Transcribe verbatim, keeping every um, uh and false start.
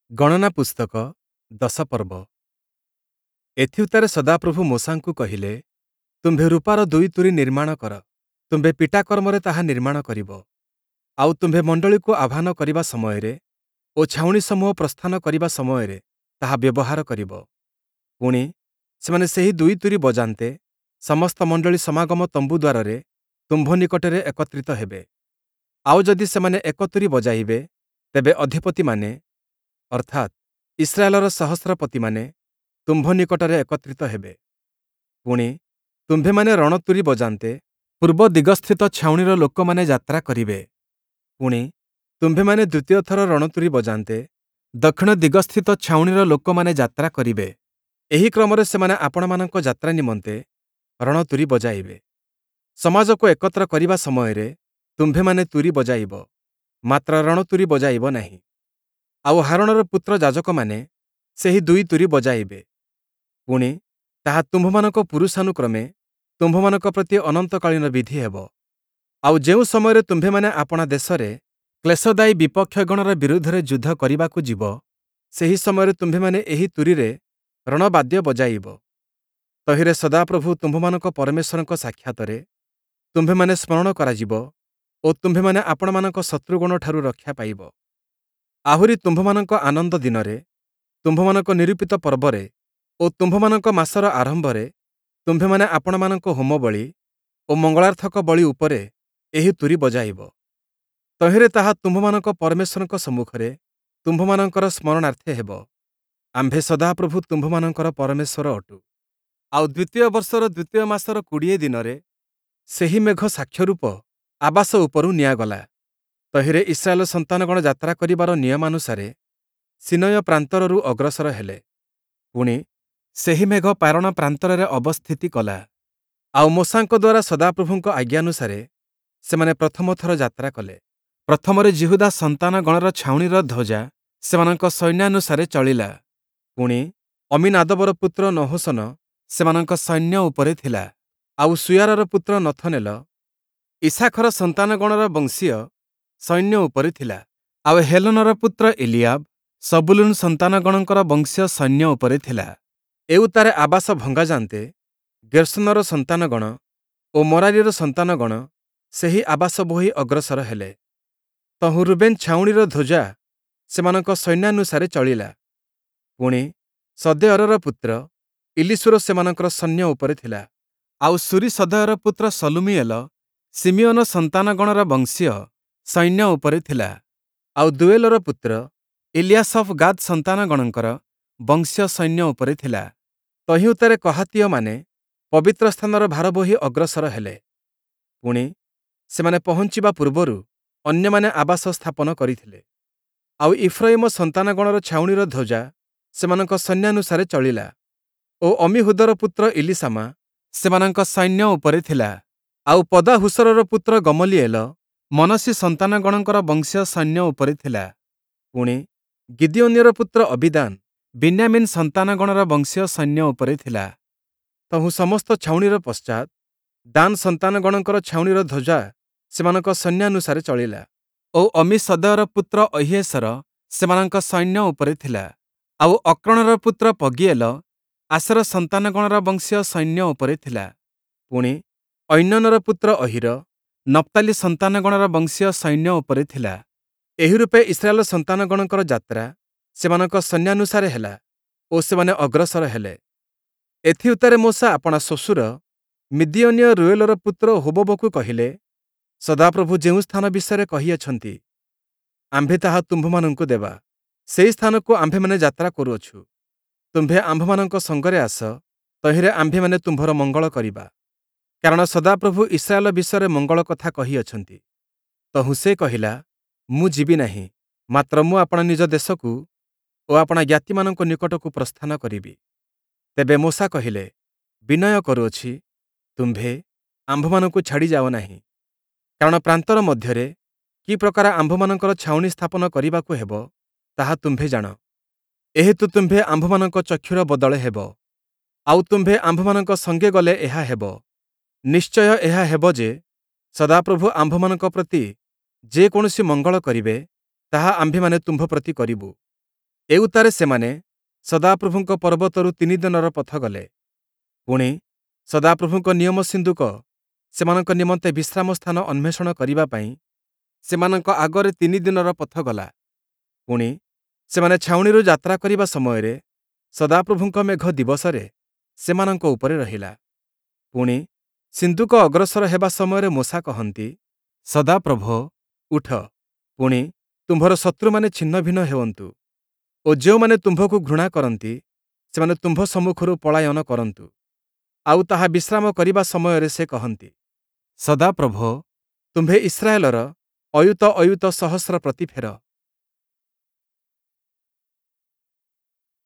ଗଣନା ପୁସ୍ତକ ଦଶ ପର୍ବ। ଏଥିଉତ୍ତାରେ ସଦାପ୍ରଭୁ ମୋଶାଙ୍କୁ କହିଲେ, ତୁମ୍ଭେ ରୂପାର ଦୁଇ ତୁରୀ ନିର୍ମାଣ କର। ତୁମ୍ଭେ ପିଟାକର୍ମରେ ତାହା ନିର୍ମାଣ କରିବ। ଆଉ ତୁମ୍ଭେ ମଣ୍ଡଳୀକୁ ଆହ୍ୱାନ କରିବା ସମୟରେ ଓ ଛାଉଣି ସମୂହ ପ୍ରସ୍ଥାନ କରିବା ସମୟରେ ତାହା ବ୍ୟବହାର କରିବ। ପୁଣି ସେମାନେ ସେହି ଦୁଇ ତୁରୀ ବଜାନ୍ତେ ସମସ୍ତ ମଣ୍ଡଳୀ ସମାଗମ ତମ୍ବୁ ଦ୍ୱାରରେ ତୁମ୍ଭ ନିକଟରେ ଏକତ୍ରିତ ହେବେ। ଆଉ ଯଦି ସେମାନେ ଏକ ତୁରୀ ବଜାଇବେ, ତେବେ ଅଧିପତିମାନେ ଅର୍ଥାତ୍ ଇସ୍ରାଏଲର ସହସ୍ରପତିମାନେ ତୁମ୍ଭ ନିକଟରେ ଏକତ୍ରିତ ହେବେ। ପୁଣି ତୁମ୍ଭେମାନେ ରଣତୁରୀ ବଜାନ୍ତେ ପୂର୍ବ ଦିଗସ୍ଥିତ ଛାଉଣିର ଲୋକମାନେ ଯାତ୍ରା କରିବେ। ପୁଣି ତୁମ୍ଭେମାନେ ଦ୍ୱିତୀୟ ଥର ରଣତୁରୀ ବଜାନ୍ତେ ଦକ୍ଷିଣ ଦିଗସ୍ଥିତ ଛାଉଣିର ଲୋକମାନେ ଯାତ୍ରା କରିବେ। ଏହି କ୍ରମରେ ସେମାନେ ଆପଣମାନଙ୍କ ଯାତ୍ରା ନିମନ୍ତେ ରଣତୁରୀ ବଜାଇବେ। ସମାଜକୁ ଏକତ୍ର କରିବା ସମୟରେ ତୁମ୍ଭେମାନେ ତୁରୀ ବଜାଇବ, ମାତ୍ର ରଣତୁରୀ ବଜାଇବ ନାହିଁ। ଆଉ ହାରଣର ପୁତ୍ର ଯାଜକମାନେ ସେହି ଦୁଇ ତୁରୀ ବଜାଇବେ। ପୁଣି ତାହା ତୁମ୍ଭମାନଙ୍କ ପୁରୁଷାନୁକ୍ରମେ ତୁମ୍ଭମାନଙ୍କ ପ୍ରତି ଅନନ୍ତକାଳୀନ ବିଧି ହେବ। ଆଉ ଯେଉଁ ସମୟରେ ତୁମ୍ଭେମାନେ ଆପଣା ଦେଶରେ କ୍ଲେଶଦାୟୀ ବିପକ୍ଷଗଣର ବିରୁଦ୍ଧରେ ଯୁଦ୍ଧ କରିବାକୁ ଯିବ, ସେହି ସମୟରେ ତୁମ୍ଭେମାନେ ଏହି ତୁରୀରେ ରଣବାଦ୍ୟ ବଜାଇବ। ତହିଁରେ ସଦାପ୍ରଭୁ ତୁମ୍ଭମାନଙ୍କ ପରମେଶ୍ୱରଙ୍କ ସାକ୍ଷାତରେ ତୁମ୍ଭେମାନେ ସ୍ମରଣ କରାଯିବ ଓ ତୁମ୍ଭେମାନେ ଆପଣମାନଙ୍କ ଶତ୍ରୁଗଣଠାରୁ ରକ୍ଷା ପାଇବ। ଆହୁରି ତୁମ୍ଭମାନଙ୍କ ଆନନ୍ଦ ଦିନରେ, ତୁମ୍ଭମାନଙ୍କ ନିରୂପିତ ପର୍ବରେ ଓ ତୁମ୍ଭମାନଙ୍କ ମାସର ଆରମ୍ଭରେ ତୁମ୍ଭେମାନେ ଆପଣମାନଙ୍କ ହୋମବଳି ଓ ମଙ୍ଗଳାର୍ଥକ ବଳି ଉପରେ ଏହି ତୁରୀ ବଜାଇବ। ତହିଁରେ ତାହା ତୁମ୍ଭମାନଙ୍କ ପରମେଶ୍ୱରଙ୍କ ସମ୍ମୁଖରେ ତୁମ୍ଭମାନଙ୍କର ସ୍ମରଣାର୍ଥେ ହେବ। ଆମ୍ଭେ ସଦାପ୍ରଭୁ ତୁମ୍ଭମାନଙ୍କର ପରମେଶ୍ୱର ଅଟୁ। ଆଉ ଦ୍ୱିତୀୟ ବର୍ଷର ଦ୍ୱିତୀୟ ମାସର କୋଡ଼ିଏ ଦିନରେ ସେହି ମେଘ ସାକ୍ଷ୍ୟରୂପ ଆବାସ ଉପରୁ ନିଆଗଲା। ତହିଁରେ ଇସ୍ରାଏଲ ସନ୍ତାନଗଣ ଯାତ୍ରା କରିବାର ନିୟମାନୁସାରେ ସିନୟ ପ୍ରାନ୍ତରରୁ ଅଗ୍ରସର ହେଲେ। ପୁଣି ସେହି ମେଘ ପାରଣ ପ୍ରାନ୍ତରରେ ଅବସ୍ଥିତି କଲା। ଆଉ ମୋଶାଙ୍କ ଦ୍ୱାରା ସଦାପ୍ରଭୁଙ୍କ ଆଜ୍ଞାନୁସାରେ ସେମାନେ ପ୍ରଥମ ଥର ଯାତ୍ରା କଲେ। ପ୍ରଥମରେ ଜିହୁଦା ସନ୍ତାନଗଣର ଛାଉଣିର ଧ୍ୱଜା ସେମାନଙ୍କ ସୈନ୍ୟାନୁସାରେ ଚଳିଲା। ପୁଣି ଅମିନାଦବର ପୁତ୍ର ନହଶୋନ ସେମାନଙ୍କ ସୈନ୍ୟ ଉପରେ ଥିଲା। ଆଉ ସୁୟାରର ପୁତ୍ର ନଥନେଲ ଇସାଖର ସନ୍ତାନଗଣର ବଂଶୀୟ ସୈନ୍ୟ ଉପରେ ଥିଲା। ଆଉ ହେଲୋନର ପୁତ୍ର ଏଲିଆବ ସବୁଲୁନ ସନ୍ତାନଗଣଙ୍କର ବଂଶୀୟ ସୈନ୍ୟ ଉପରେ ଥିଲା। ଏଉତ୍ତାରେ ଆବାସ ଭଙ୍ଗାଯାନ୍ତେ ଗେର୍ଶୋନର ସନ୍ତାନଗଣ ଓ ମରାରୀର ସନ୍ତାନଗଣ ସେହି ଆବାସ ବୋହି ଅଗ୍ରସର ହେଲେ। ତହୁଁ ରୁବେନ ଛାଉଣିର ଧ୍ୱଜା ସେମାନଙ୍କ ସୈନ୍ୟାନୁସାରେ ଚଳିଲା। ପୁଣି ସଦେଅରର ପୁତ୍ର ଇଲିଶୁର ସେମାନଙ୍କର ସୈନ୍ୟ ଉପରେ ଥିଲା। ଆଉ ସୁରିସଦେଅର ପୁତ୍ର ସଲୁମିଏଲ ସିମିଓନ ସନ୍ତାନଗଣର ବଂଶୀୟ ସୈନ୍ୟ ଉପରେ ଥିଲା। ଆଉ ଦୁଏଲର ପୁତ୍ର ଇଲିଆସଫ ଗାଦ ସନ୍ତାନଗଣଙ୍କର ବଂଶୀୟ ସୈନ୍ୟ ଉପରେ ଥିଲା। ତହିଁଉତ୍ତାରେ କହାତୀୟମାନେ ପବିତ୍ର ସ୍ଥାନର ଭାର ବୋହି ଅଗ୍ରସର ହେଲେ। ପୁଣି ସେମାନେ ପହଞ୍ଚିବା ପୂର୍ବରୁ ଅନ୍ୟମାନେ ଆବାସ ସ୍ଥାପନ କରିଥିଲେ। ଆଉ ଇଫ୍ରାଇମ ସନ୍ତାନଗଣର ଛାଉଣିର ଧ୍ୱଜା ସେମାନଙ୍କ ସୈନ୍ୟାନୁସାରେ ଚଳିଲା। ଓ ଅମିହୁଦର ପୁତ୍ର ଇଲିସାମା ସେମାନଙ୍କ ସୈନ୍ୟ ଉପରେ ଥିଲା। ଆଉ ପଦାହୁସରର ପୁତ୍ର ଗମଲିଏଲ ମନସ୍ସୀ ସନ୍ତାନଗଣଙ୍କର ବଂଶୀୟ ସୈନ୍ୟ ଉପରେ ଥିଲା। ପୁଣି ଗିଦିଓନ୍ୟର ପୁତ୍ର ଅବିଦାନ ବିନ୍ୟାମିନ ସନ୍ତାନଗଣର ବଂଶୀୟ ସୈନ୍ୟ ଉପରେ ଥିଲା। ତହୁଁ ସମସ୍ତ ଛାଉଣିର ପଶ୍ଚାତ୍ ଦାନ ସନ୍ତାନଗଣଙ୍କର ଛାଉଣିର ଧ୍ୱଜା ସେମାନଙ୍କ ସୈନ୍ୟାନୁସାରେ ଚଳିଲା। ଓ ଅମିସଦେଅର ପୁତ୍ର ଅହିଏସର ସେମାନଙ୍କ ସୈନ୍ୟ ଉପରେ ଥିଲା। ଆଉ ଅକ୍ରଣର ପୁତ୍ର ପଗିଏଲ ଆଶେର ସନ୍ତାନଗଣର ବଂଶୀୟ ସୈନ୍ୟ ଉପରେ ଥିଲା। ପୁଣି ଐନନର ପୁତ୍ର ଅହିର ନପ୍ତାଲି ସନ୍ତାନଗଣର ବଂଶୀୟ ସୈନ୍ୟ ଉପରେ ଥିଲା। ଏହି ରୂପେ ଇସ୍ରାଏଲ ସନ୍ତାନଗଣଙ୍କର ଯାତ୍ରା ସେମାନଙ୍କ ସୈନ୍ୟାନୁସାରେ ହେଲା ଓ ସେମାନେ ଅଗ୍ରସର ହେଲେ। ଏଥିଉତ୍ତାରେ ମୋଶା ଆପଣା ଶ୍ୱଶୁର ମିଦିୟନୀୟ ରୁଏଲର ପୁତ୍ର ହୋବବକୁ କହିଲେ, ସଦାପ୍ରଭୁ ଯେଉଁ ସ୍ଥାନ ବିଷୟରେ କହିଅଛନ୍ତି, ଆମ୍ଭେ ତାହା ତୁମ୍ଭମାନଙ୍କୁ ଦେବା। ସେହି ସ୍ଥାନକୁ ଆମ୍ଭେମାନେ ଯାତ୍ରା କରୁଅଛୁ। ତୁମ୍ଭେ ଆମ୍ଭମାନଙ୍କ ସଙ୍ଗରେ ଆସ, ତହିଁରେ ଆମ୍ଭେମାନେ ତୁମ୍ଭର ମଙ୍ଗଳ କରିବା। କାରଣ ସଦାପ୍ରଭୁ ଇସ୍ରାଏଲ ବିଷୟରେ ମଙ୍ଗଳ କଥା କହିଅଛନ୍ତି। ତହୁଁ ସେ କହିଲା, ମୁଁ ଯିବି ନାହିଁ, ମାତ୍ର ମୁଁ ଆପଣା ନିଜ ଦେଶକୁ ଓ ଆପଣା ଜ୍ଞାତିମାନଙ୍କ ନିକଟକୁ ପ୍ରସ୍ଥାନ କରିବି। ତେବେ ମୋଶା କହିଲେ, ବିନୟ କରୁଅଛି, ତୁମ୍ଭେ ଆମ୍ଭମାନଙ୍କୁ ଛାଡ଼ି ଯାଅ ନାହିଁ। କାରଣ ପ୍ରାନ୍ତର ମଧ୍ୟରେ କି ପ୍ରକାର ଆମ୍ଭମାନଙ୍କର ଛାଉଣି ସ୍ଥାପନ କରିବାକୁ ହେବ, ତାହା ତୁମ୍ଭେ ଜାଣ। ଏହେତୁ ତୁମ୍ଭେ ଆମ୍ଭମାନଙ୍କ ଚକ୍ଷୁର ବଦଳେ ହେବ। ଆଉ ତୁମ୍ଭେ ଆମ୍ଭମାନଙ୍କ ସଙ୍ଗେ ଗଲେ ଏହା ହେବ। ନିଶ୍ଚୟ ଏହା ହେବ ଯେ, ସଦାପ୍ରଭୁ ଆମ୍ଭମାନଙ୍କ ପ୍ରତି ଯେ କୌଣସି ମଙ୍ଗଳ କରିବେ, ତାହା ଆମ୍ଭେମାନେ ତୁମ୍ଭ ପ୍ରତି କରିବୁ। ଏଉତାରେ ସେମାନେ ସଦାପ୍ରଭୁଙ୍କ ପର୍ବତରୁ ତିନି ଦିନର ପଥ ଗଲେ। ପୁଣି ସଦାପ୍ରଭୁଙ୍କ ନିୟମ ସିନ୍ଦୁକ ସେମାନଙ୍କ ନିମନ୍ତେ ବିଶ୍ରାମ ସ୍ଥାନ ଅନ୍ୱେଷଣ କରିବା ପାଇଁ ସେମାନଙ୍କ ଆଗରେ ତିନି ଦିନର ପଥ ଗଲା। ପୁଣି ସେମାନେ ଛାଉଣିରୁ ଯାତ୍ରା କରିବା ସମୟରେ ସଦାପ୍ରଭୁଙ୍କ ମେଘ ଦିବସରେ ସେମାନଙ୍କ ଉପରେ ରହିଲା। ପୁଣି ସିନ୍ଦୁକ ଅଗ୍ରସର ହେବା ସମୟରେ ମୂଷା କହନ୍ତି, ସଦାପ୍ରଭୋ, ଉଠ, ପୁଣି ତୁମ୍ଭର ଶତ୍ରୁମାନେ ଛିନ୍ନ ଭିନ୍ନ ହେଉନ୍ତୁ ଓ ଯେଉଁମାନେ ତୁମ୍ଭକୁ ଘୃଣା କରନ୍ତି ସେମାନେ ତୁମ୍ଭ ସମ୍ମୁଖରୁ ପଳାୟନ କରନ୍ତୁ। ଆଉ ତାହା ବିଶ୍ରାମ କରିବା ସମୟରେ ସେ କହନ୍ତି, ସଦାପ୍ରଭୋ, ତୁମ୍ଭେ ଇସ୍ରାଏଲର ଅୟୁତ ଅୟୁତ ସହସ୍ର ପ୍ରତି ଫେର।